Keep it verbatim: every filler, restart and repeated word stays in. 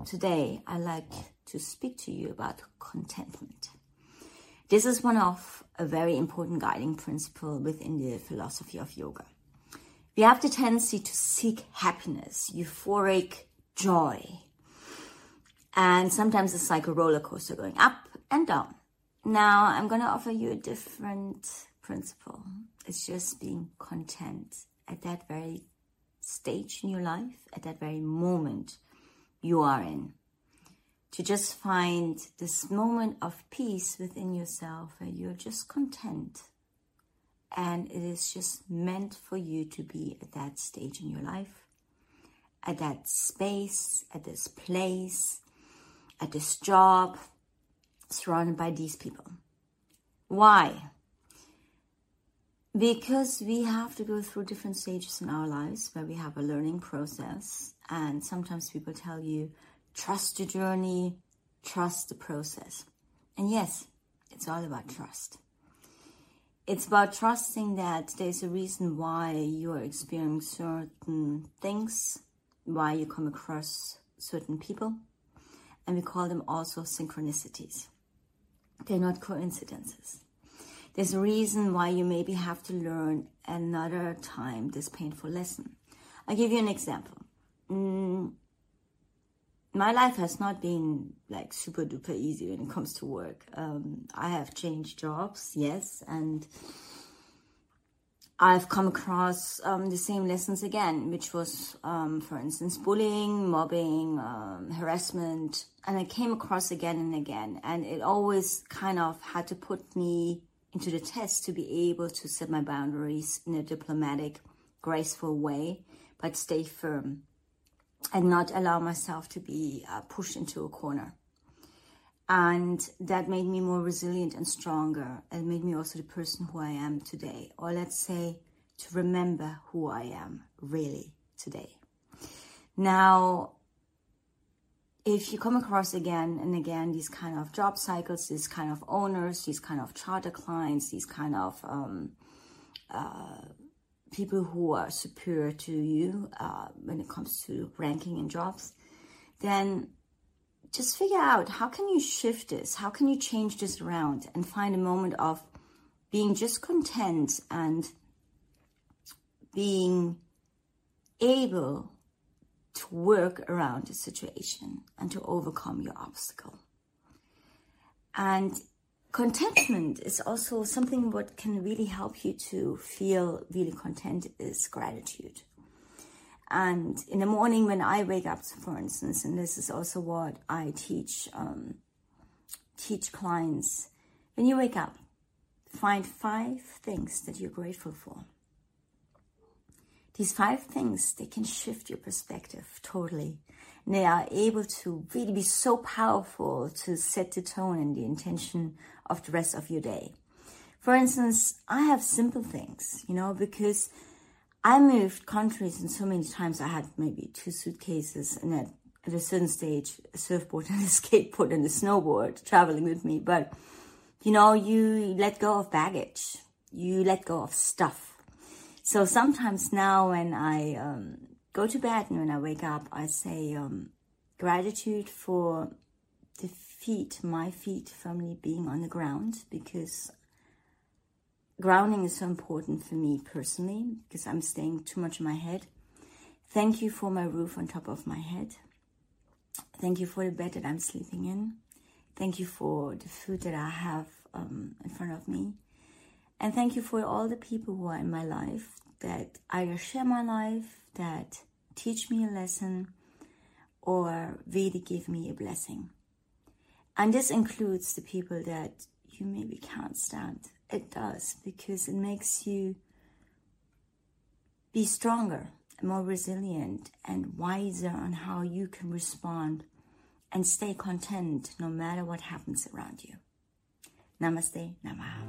today I'd like to speak to you about contentment. This is one of a very important guiding principle within the philosophy of yoga. We have the tendency to seek happiness, euphoric joy. And sometimes it's like a roller coaster going up and down. Now I'm going to offer you a different principle. It's just being content at that very stage in your life, at that very moment you are in. To just find this moment of peace within yourself where you're just content. And it is just meant for you to be at that stage in your life, at that space, at this place, at this job, surrounded by these people. Why? Because we have to go through different stages in our lives where we have a learning process. And sometimes people tell you, trust the journey, trust the process. And yes, it's all about trust. It's about trusting that there's a reason why you're experiencing certain things, why you come across certain people. And we call them also synchronicities. They're not coincidences. There's a reason why you maybe have to learn another time this painful lesson. I'll give you an example. Mm, my life has not been like super duper easy when it comes to work. Um, I have changed jobs, yes, and I've come across um, the same lessons again, which was, um, for instance, bullying, mobbing, um, harassment, and I came across again and again, and it always kind of had to put me into the test to be able to set my boundaries in a diplomatic, graceful way, but stay firm and not allow myself to be uh, pushed into a corner. And that made me more resilient and stronger. It made me also the person who I am today. Or let's say, to remember who I am really today. Now, if you come across again and again these kind of job cycles, these kind of owners, these kind of charter clients, these kind of um, uh, people who are superior to you uh, when it comes to ranking in jobs, then just figure out how can you shift this? How can you change this around and find a moment of being just content and being able to work around the situation and to overcome your obstacle. And contentment is also something what can really help you to feel really content is gratitude. And in the morning when I wake up, for instance, and this is also what I teach, um, teach clients, when you wake up, find five things that you're grateful for. These five things, they can shift your perspective totally. And they are able to really be so powerful to set the tone and the intention of the rest of your day. For instance, I have simple things, you know, because I moved countries and so many times I had maybe two suitcases and at, at a certain stage, a surfboard and a skateboard and a snowboard traveling with me. But, you know, you let go of baggage. You let go of stuff. So sometimes now when I um, go to bed and when I wake up, I say um, gratitude for the feet, my feet firmly being on the ground, because grounding is so important for me personally, because I'm staying too much in my head. Thank you for my roof on top of my head. Thank you for the bed that I'm sleeping in. Thank you for the food that I have um, in front of me. And thank you for all the people who are in my life that either share my life, that teach me a lesson, or really give me a blessing. And this includes the people that you maybe can't stand. It does, because it makes you be stronger and more resilient and wiser on how you can respond and stay content no matter what happens around you. Namaste, Namaha.